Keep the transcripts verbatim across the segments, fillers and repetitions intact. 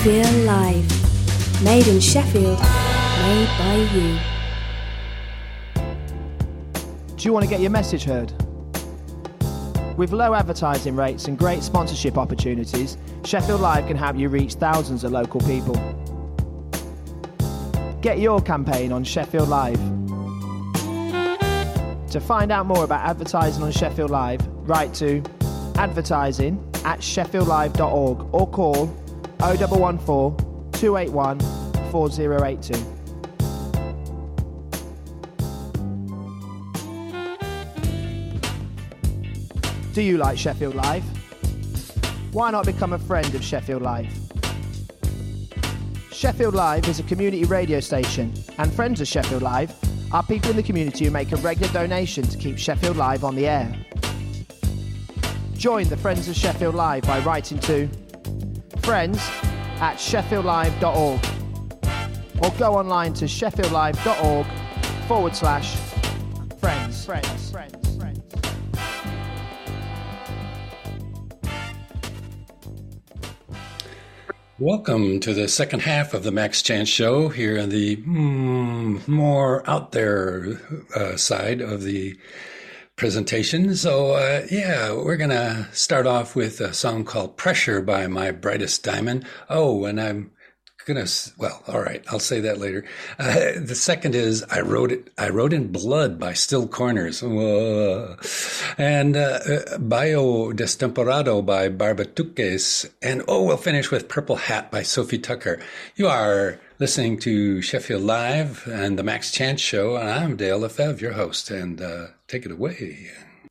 Feel Live. Made in Sheffield, made by you. Do you want to get your message heard? With low advertising rates and great sponsorship opportunities, Sheffield Live can help you reach thousands of local people. Get your campaign on Sheffield Live. To find out more about advertising on Sheffield Live, write to advertising at sheffield live dot org or call oh one one four, two eight one, four oh eight two. Do you like Sheffield Live? Why not become a friend of Sheffield Live? Sheffield Live is a community radio station, and friends of Sheffield Live are people in the community who make a regular donation to keep Sheffield Live on the air. Join the Friends of Sheffield Live by writing to friends at sheffield live dot org or go online to sheffield live dot org forward slash friends. Friends. Friends. Friends. Welcome to the second half of the Max Chance Show here on the mm, more out there uh, side of the presentation. So, uh, yeah, we're going to start off with a song called Pressure by My Brightest Diamond. Oh, and I'm going to, well, all right, I'll say that later. Uh, the second is I Wrote It, I Wrote in Blood by Still Corners. Whoa. And uh, Baio Destemporado by Barbatuques. And, oh, we'll finish with Purple Hat by Sophie Tucker. You are listening to Sheffield Live and the Max Chance Show, and I'm Dale Lefebvre, your host, and uh, take it away.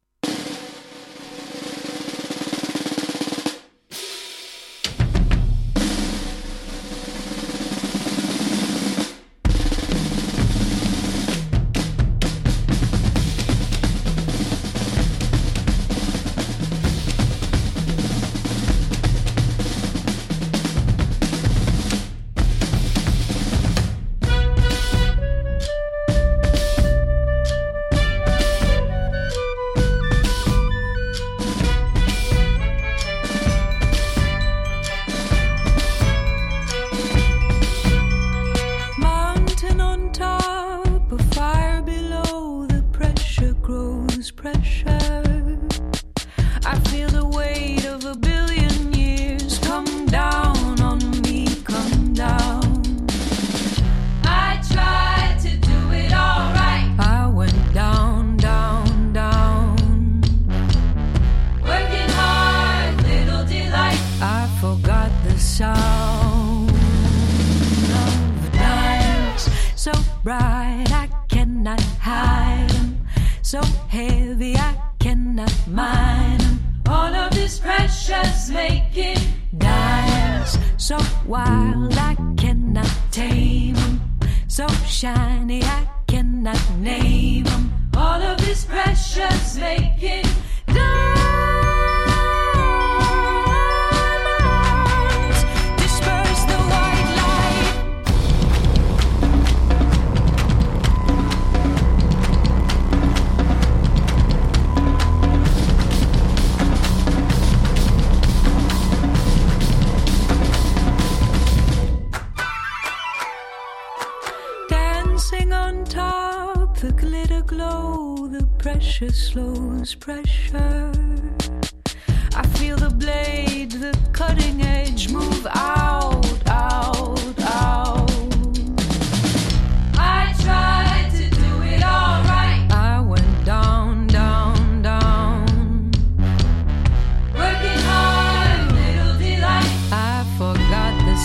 Slows pressure. I feel the blade, the cutting edge move out, out, out. I tried to do it all right. I went down, down, down. Working hard, little delight. I forgot the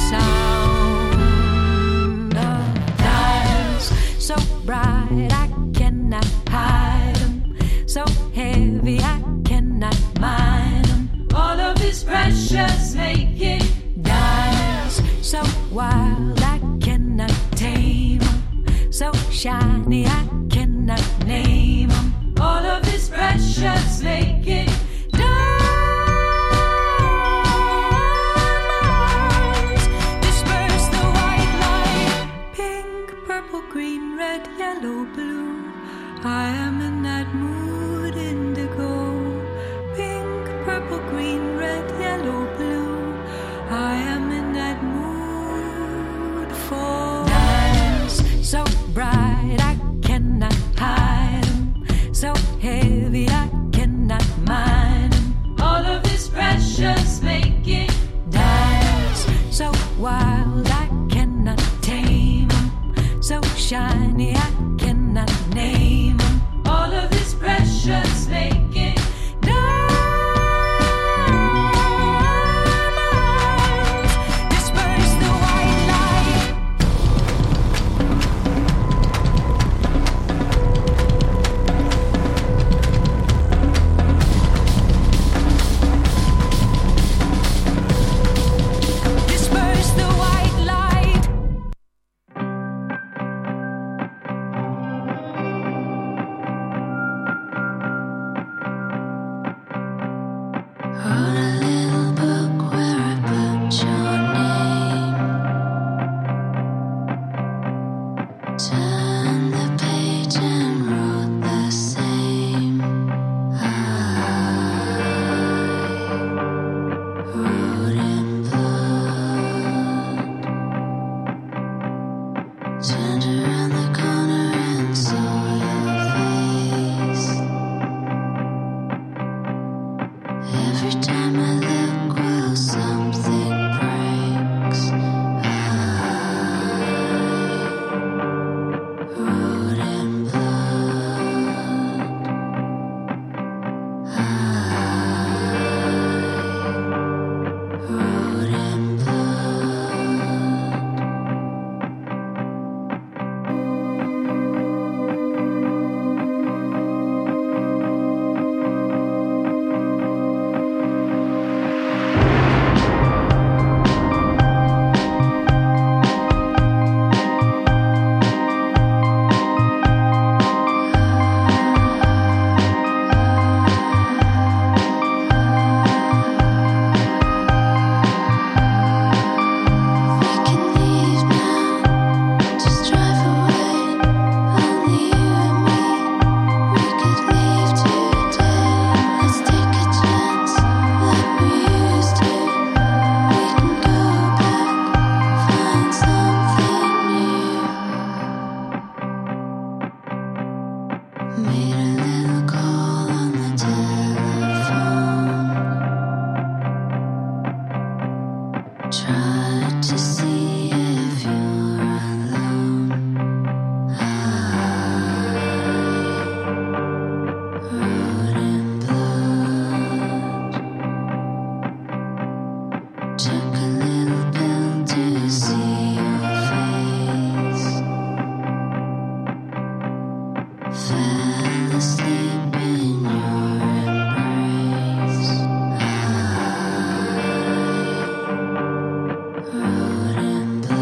sound of dials so bright I cannot hide. So heavy I cannot mind them. All of this pressure's making dials so wild I cannot tame them. So shiny I cannot name them. All of this pressure's making diamonds. Disperse the white light. Pink, purple, green, red, yellow, blue. I am in that mood. Indigo, pink, purple, green, red, yellow, blue. Road and blood.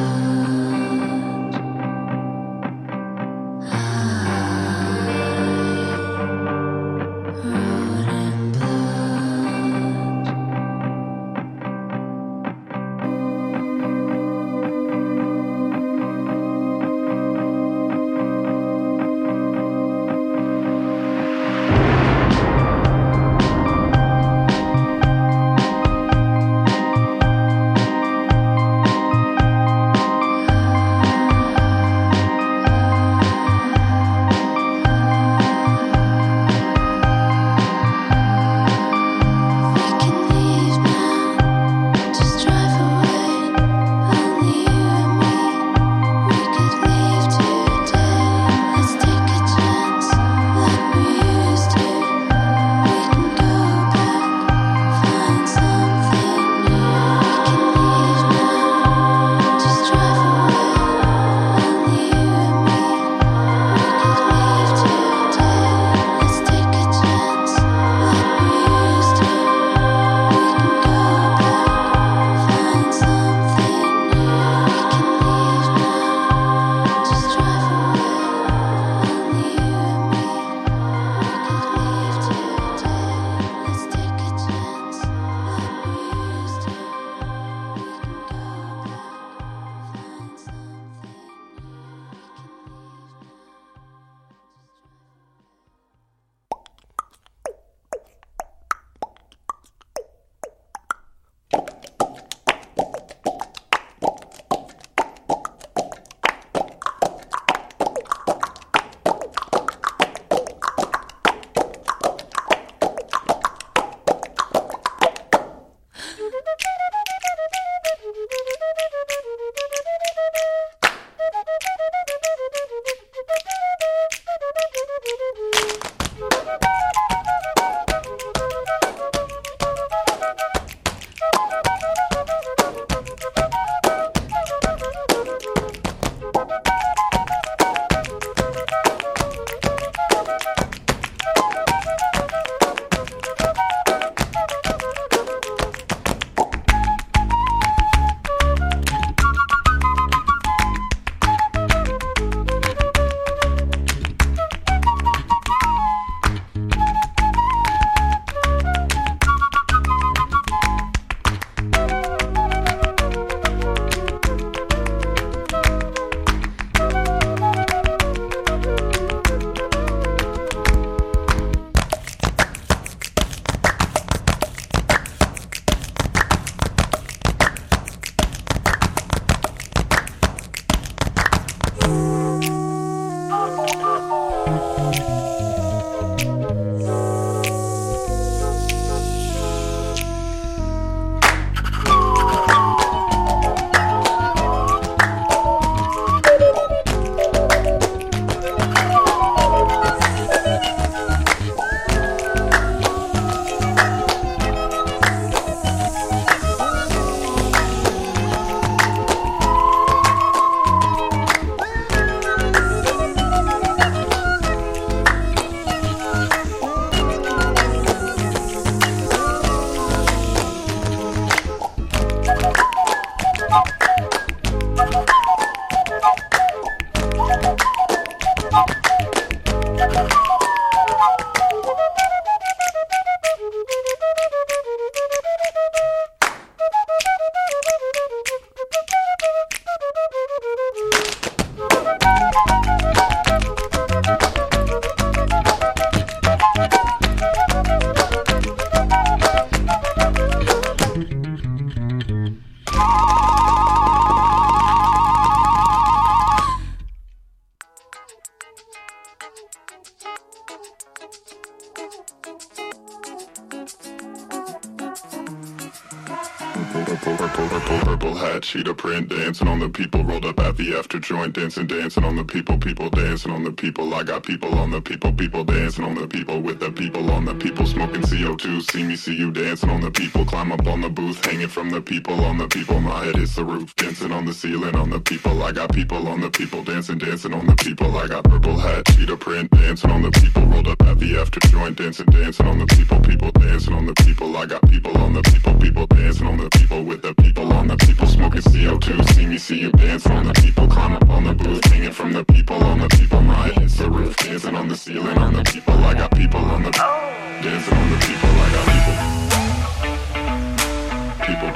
purple hat, cheetah print, dancing on the people, rolled up at the after joint, dancing, dancing on the people, people dancing on the people. I got people on the people, people dancing on the people, with the people on the people, smoking C O two. See me, see you dancing on the people, climb up on the booth, hanging from the people on the people. My head is the roof, dancing on the ceiling on the people. I got people on the people, dancing, dancing on the people. I got purple hat, cheetah print, dancing on the people, rolled up at the after joint, dancing, dancing on the people, people dancing on the people. I got people on the people, people dancing on the people, with the people on the people, smoking C O two. See me, see you dancing on the people, climb up on the booth, hanging from the people on the people. My head is the roof, dancing on the ceiling on the people. I got people on the dancing on the people. I got people, people,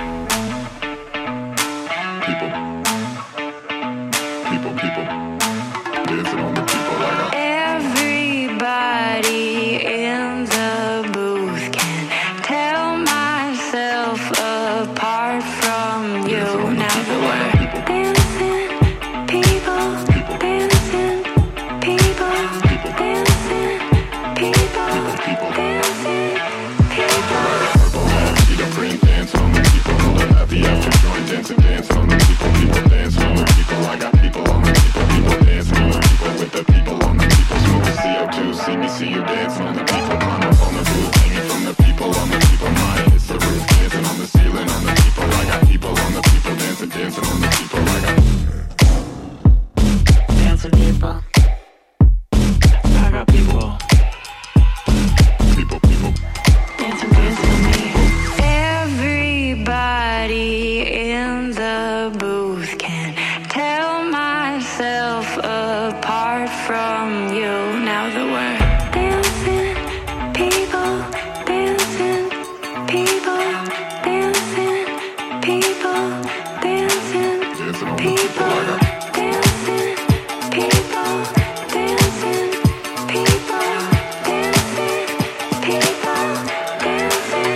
people, people, people dancing on the people. I got everybody in the booth can tell myself apart from you. Now the word dancing, people, dancing, people, dancing, people, dancing, people. purple hat, cheetah print, dancing on the people, rolled up at the after joint, dancing, dancing on the people, people dancing on the people. I got people on the people, people dancing on the people, with the people on the people, smoking C O two. See me, see you dancing on the people, climb up on the booth, hanging from the people on the people. My head is the roof, dancing on the ceiling on the people. I got people on the people, dancing, dancing on the people. I got Dancing people. I got people. people, people. Dancing, dancing on me. Everybody in the booth can tell myself apart from you. Now the word dancing, people, dancing, people, dancing, people, dancing, Dancing on the people, people. I got dancing, people, dancing, people, dancing, people, dancing.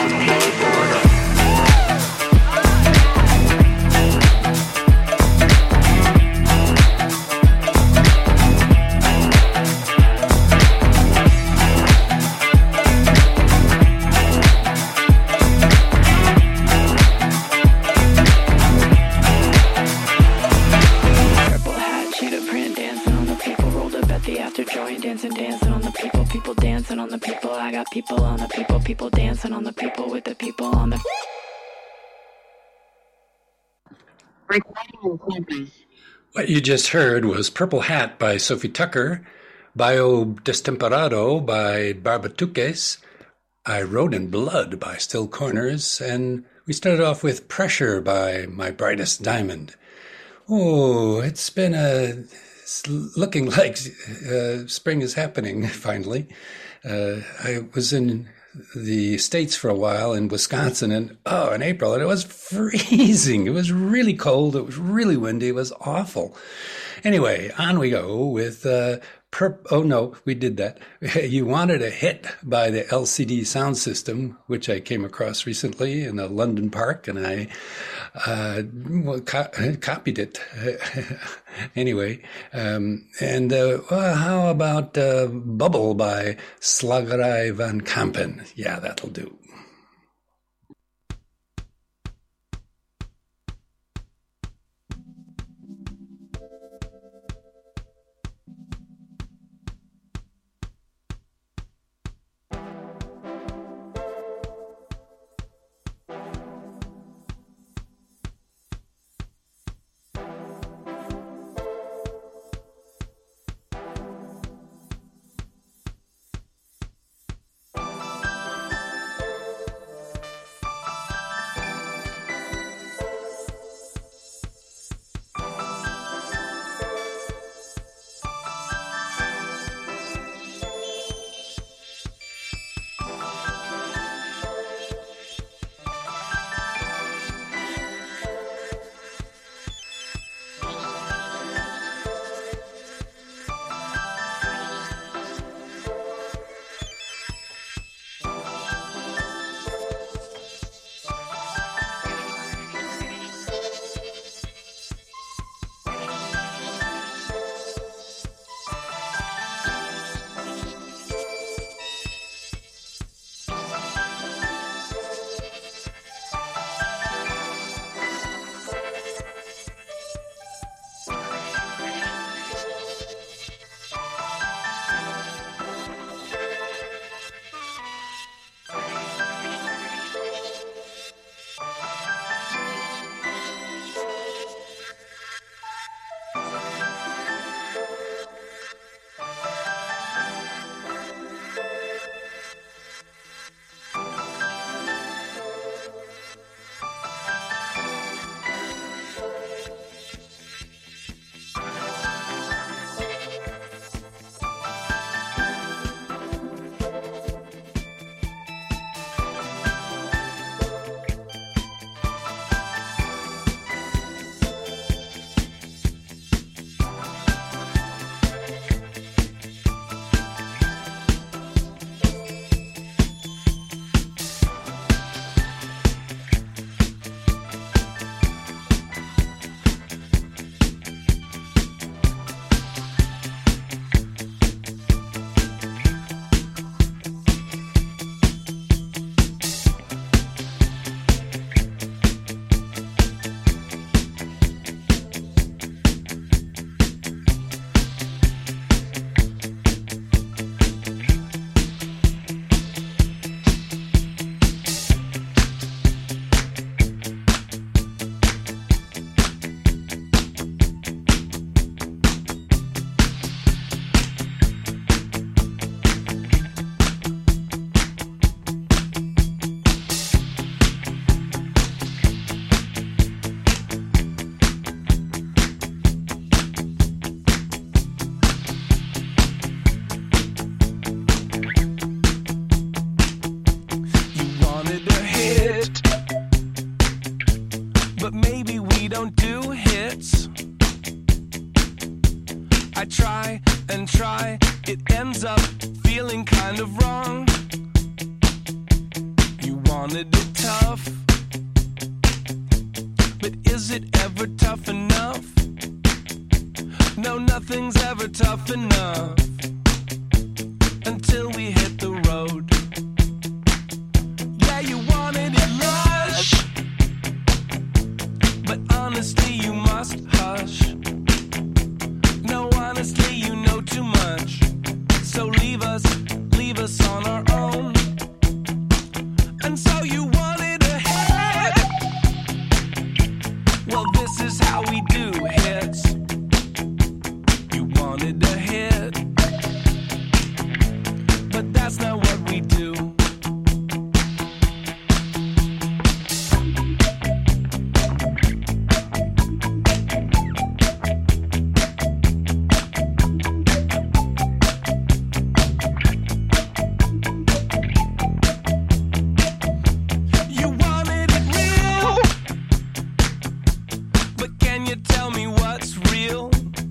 Purple hat, cheetah print, dancing on the people, rolled up at the after joint, dancing, dancing on the people, people dancing on the people. I got people on the people, people dancing on the people, with the people on the. What you just heard was Purple Hat by Sophie Tucker, Bio Destemperado by Barbatuques, I Rode in Blood by Still Corners, and we started off with Pressure by My Brightest Diamond. Oh, it's been a... It's looking like uh, spring is happening, finally. Uh, I was in the States for a while, in Wisconsin, and oh, in April, and it was freezing. It was really cold. It was really windy. It was awful. Anyway, on we go with... Uh, Perp- oh, no, we did that. You Wanted a Hit by the L C D Sound System, which I came across recently in a London park, and I uh, well, co- copied it. Anyway, um, and uh, well, how about uh, Bubble by Slagerij van Kampen? Yeah, that'll do. we don't do hits. I try and try, it ends up feeling kind of wrong. You wanted it tough, but is it ever tough enough? No, nothing's ever tough enough until we hit the road. Yeah, you wanted it lush, but honestly you must hush. No, honestly you know too much, so leave us, leave us on our own. And so you wanted a hit. Well, this is how we do hits. You wanted a hit, but that's not what we do. You wanted it real, but can you tell me what's real?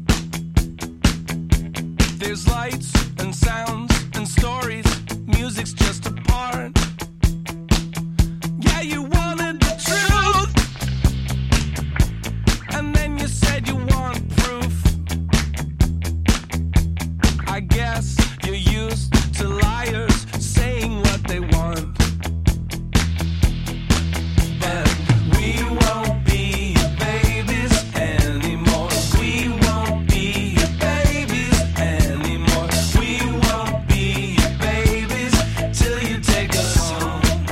There's lights and sounds and stories, music's just a part. Yeah, you wanted the truth, and then you said you want proof. I guess you're used to liars saying what they want. But we won't be your babies anymore. We won't be your babies anymore. We won't be your babies till you take us home.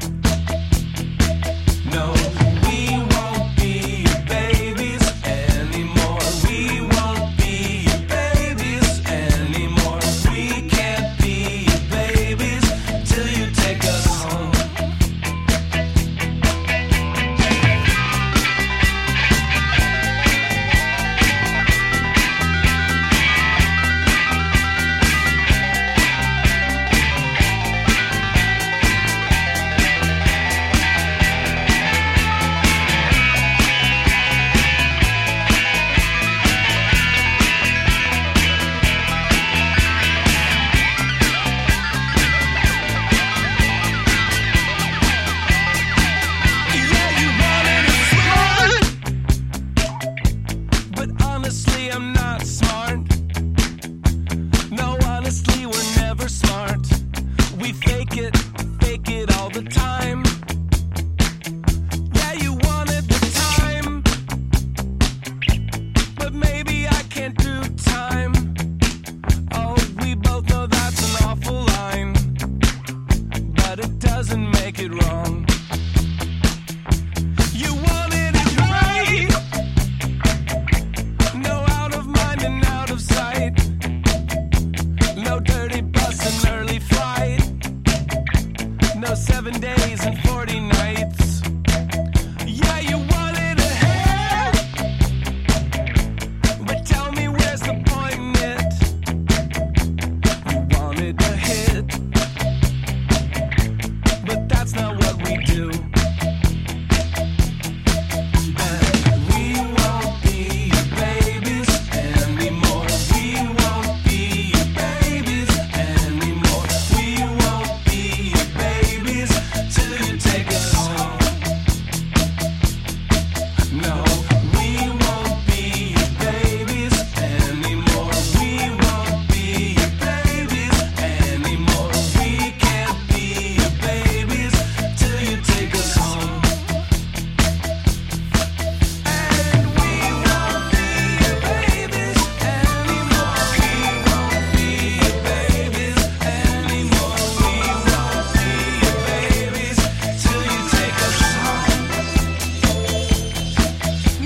No, we won't be your babies anymore. We won't be your babies anymore. We can't be your babies till you take us home. Yeah, you wanted it smart, but honestly I'm not smart. No, honestly we're never smart. We fake it, fake it all the time. Yeah, you wanted the time, but maybe I can't do time. Oh, we both know that's an awful line, but it doesn't make it wrong. You wanted it right, no out of mind and out of sight. No dirty bus and early flight. No seven days and forty nights. Yeah, you wanted a hit, but tell me where's the point in it? You wanted a hit, but that's not what we do. We won't be your babies anymore. We won't be your babies anymore. We won't be your babies till you take us home. No, we won't be your babies anymore. We won't be your babies anymore. We can't be your babies till you take us home. And we won't be your babies anymore. We won't be your babies anymore. We won't be your babies till you take us home.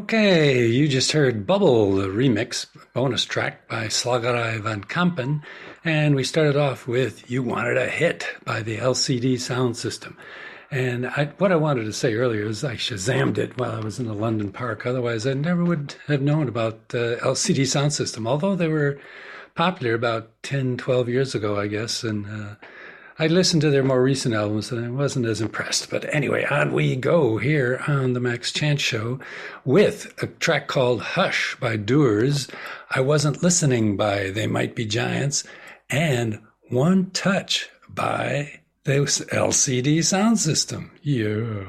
Okay, you just heard Bubble, the remix bonus track by Slagerei van Kampen, and we started off with You Wanted a Hit by the L C D Sound System. And I, what I wanted to say earlier is I Shazammed it while I was in the London Park. Otherwise, I never would have known about the L C D Sound System, although they were popular about ten, twelve years ago, I guess. And uh, I listened to their more recent albums and I wasn't as impressed. But anyway, on we go here on the Max Chance Show with a track called Hush by Doers, I Wasn't Listening by They Might Be Giants, and One Touch by the L C D Sound System. Yeah.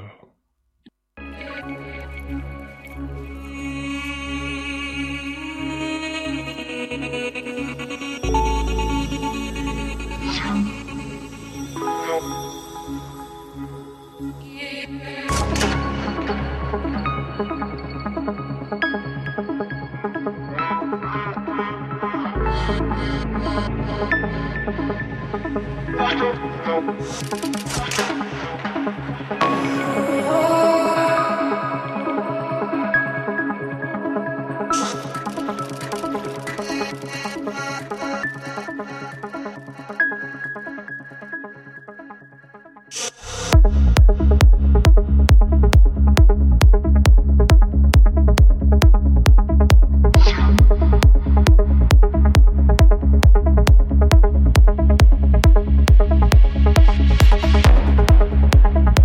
Thank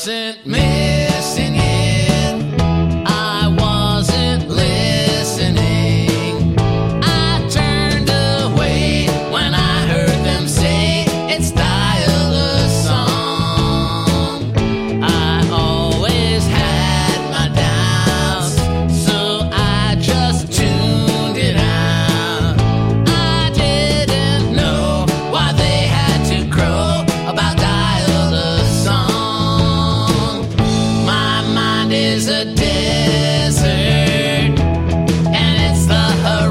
wasn't missing it. I wasn't listening. I turned away when I heard them say it's style a song. I always had my doubts, so I just tuned it out. I didn't know why they had to crow about dial a song. My mind is a desert, and it's the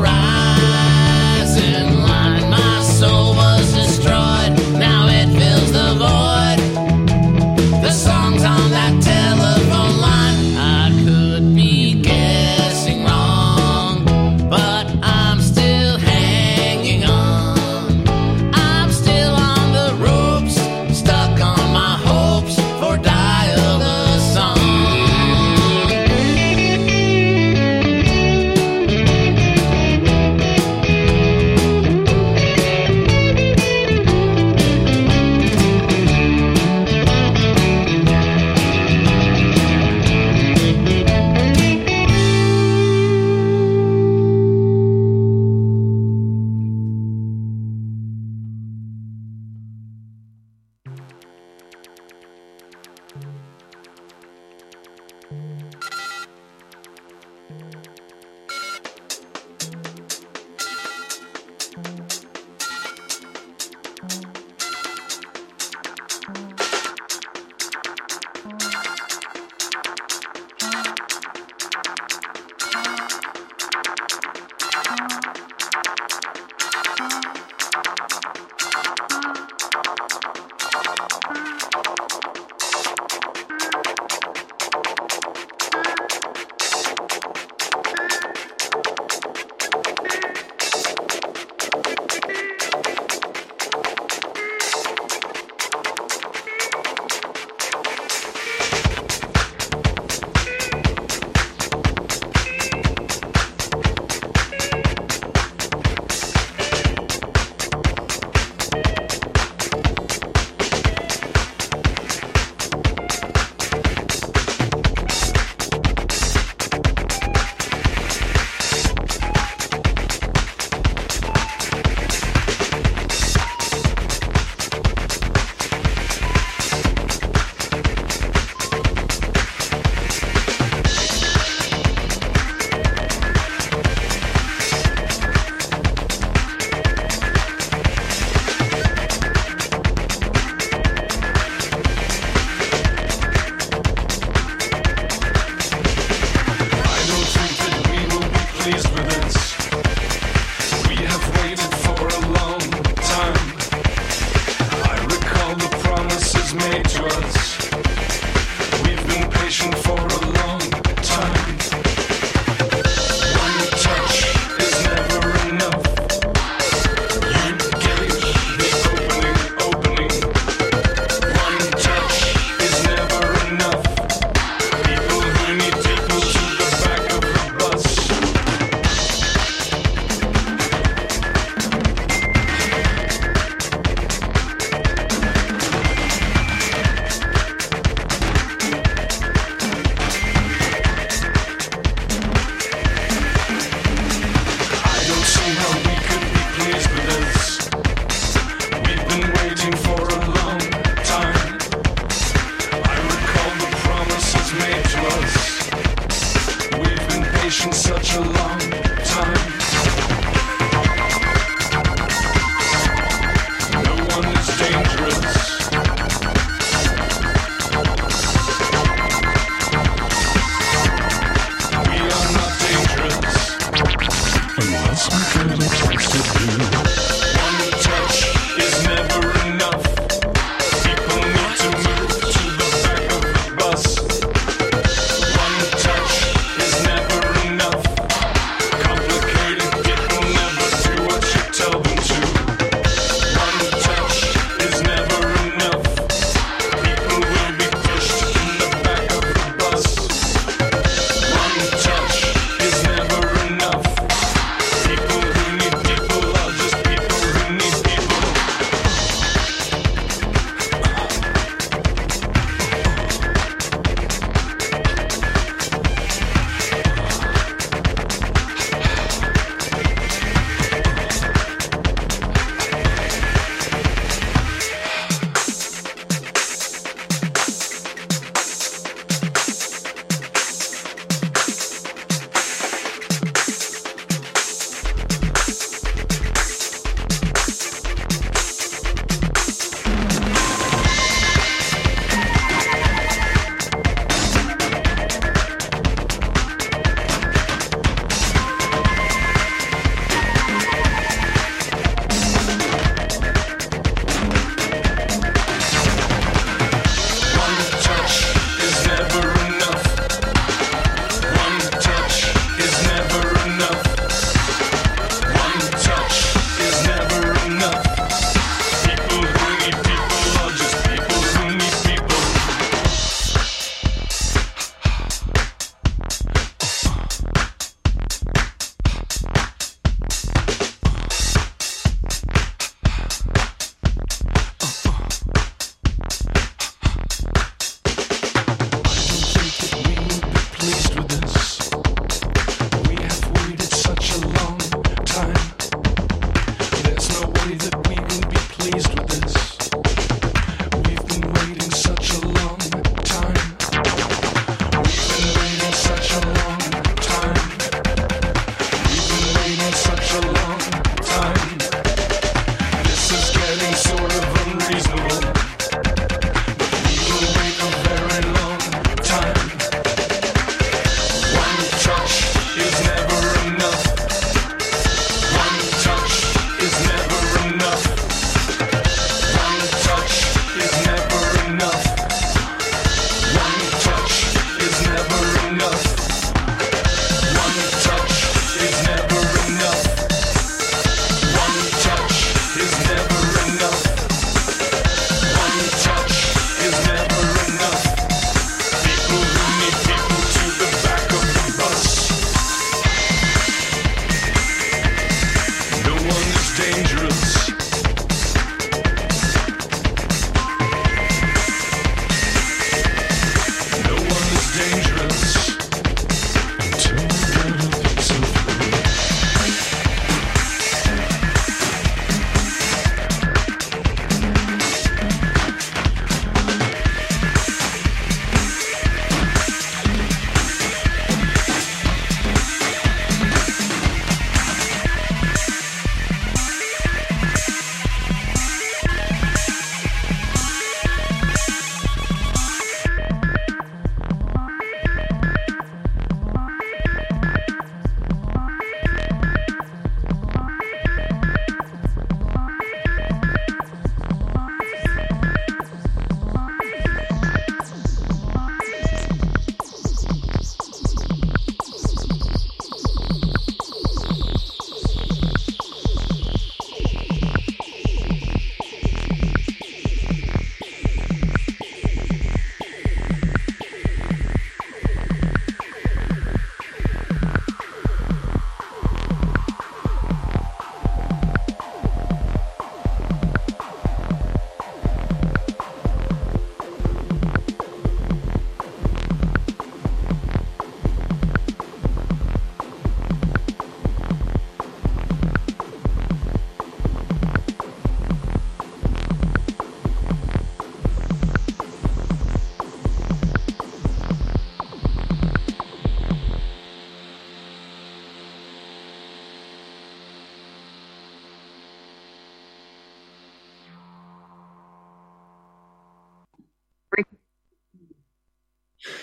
horizon line. My soul was destroyed, now it fills the void. The songs on that telephone line, I could be guessing wrong, but I'm still hanging on. I'm still on the ropes, stuck on my hopes for dial a song.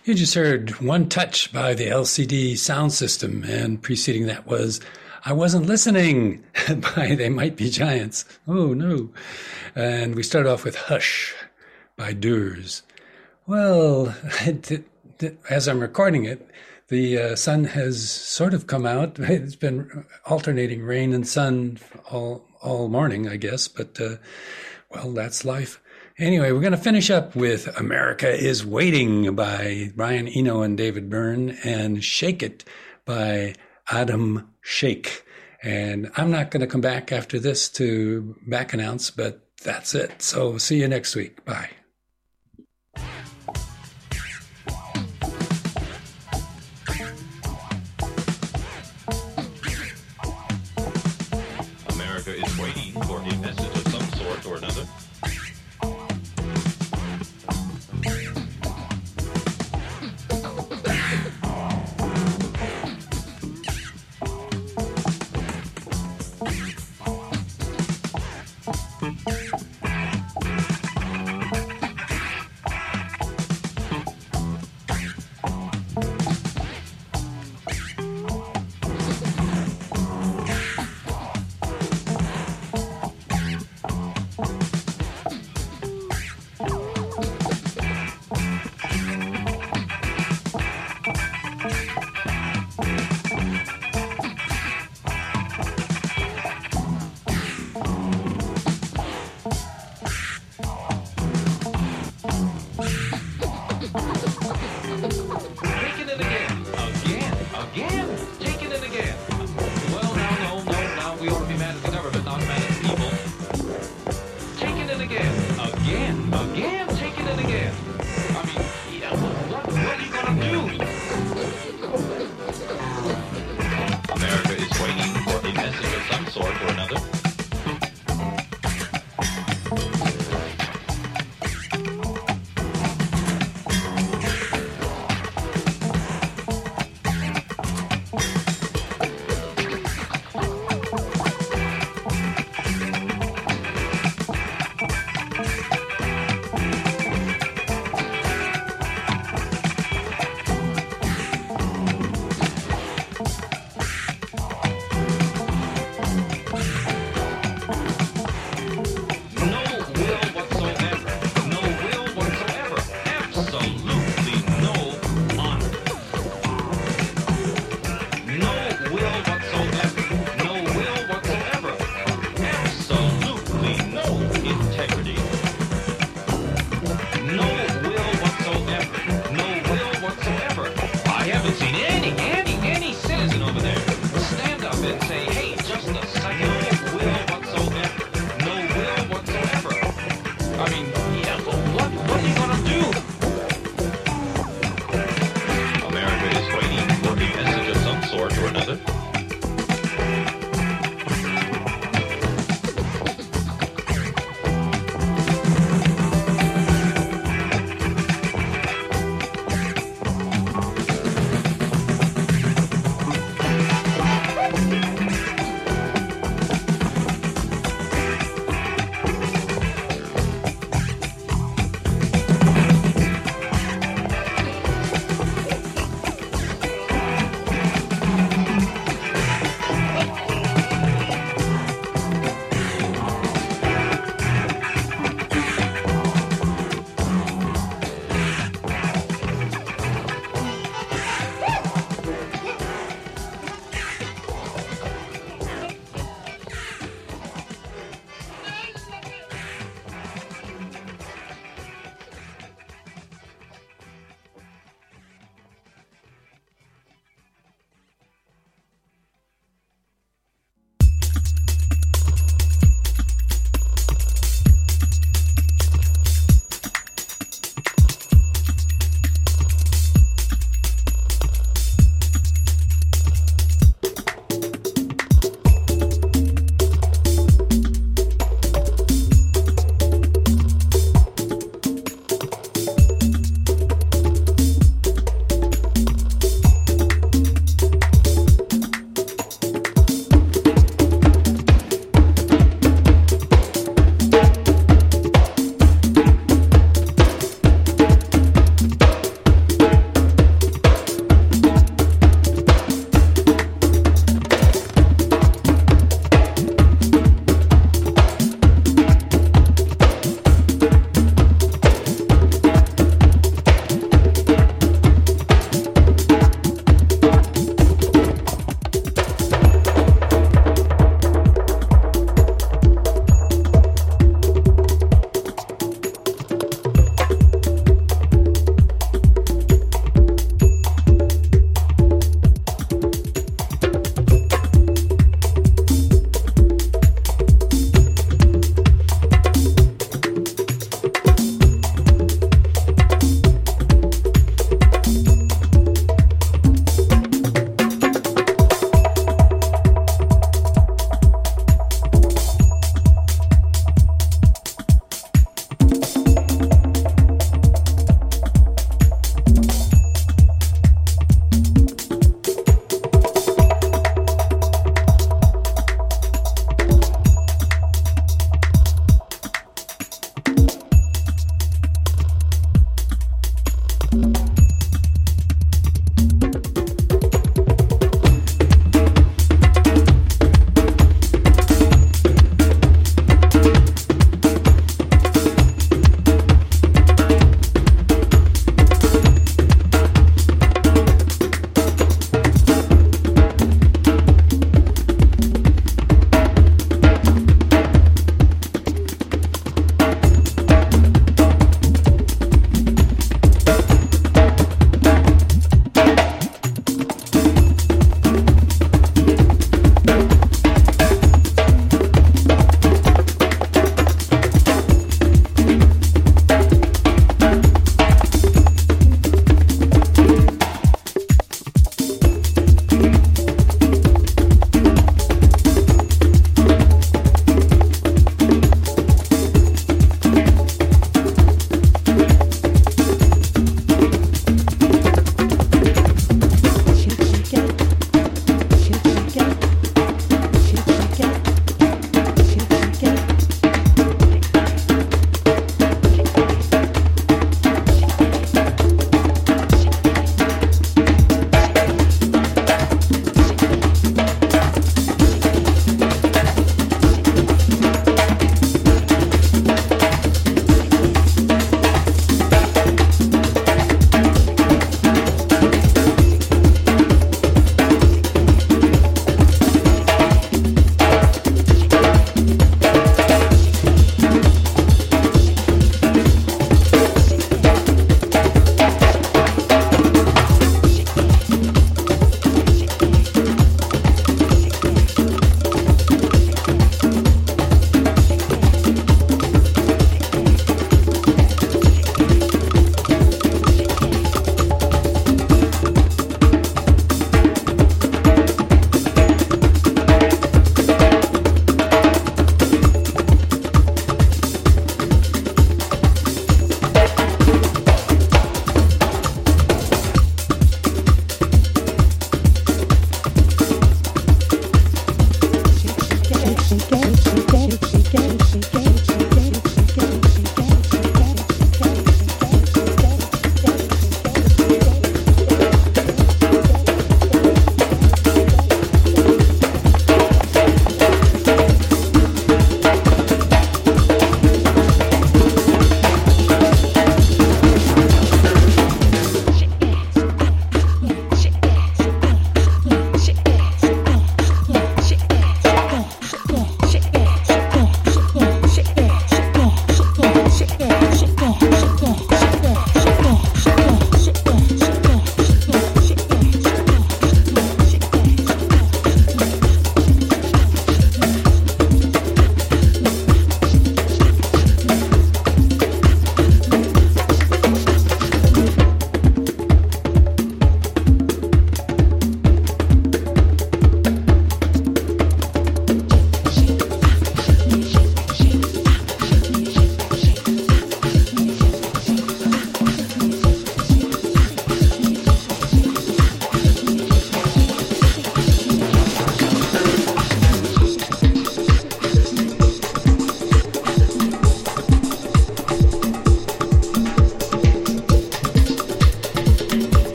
You just heard One Touch by the L C D Sound System, and preceding that was I Wasn't Listening by They Might Be Giants. Oh, no. And we started off with Hush by Durs. Well, as I'm recording it, the uh, sun has sort of come out. It's been alternating rain and sun all all morning, I guess, but, uh, well, that's life. Anyway, we're going to finish up with America is Waiting by Brian Eno and David Byrne and Shake It by Adam Shake. And I'm not going to come back after this to back announce, but that's it. So see you next week. Bye. America is waiting for a message of some sort or another. Again, taking it again. I mean, yeah, what, what are you gonna do?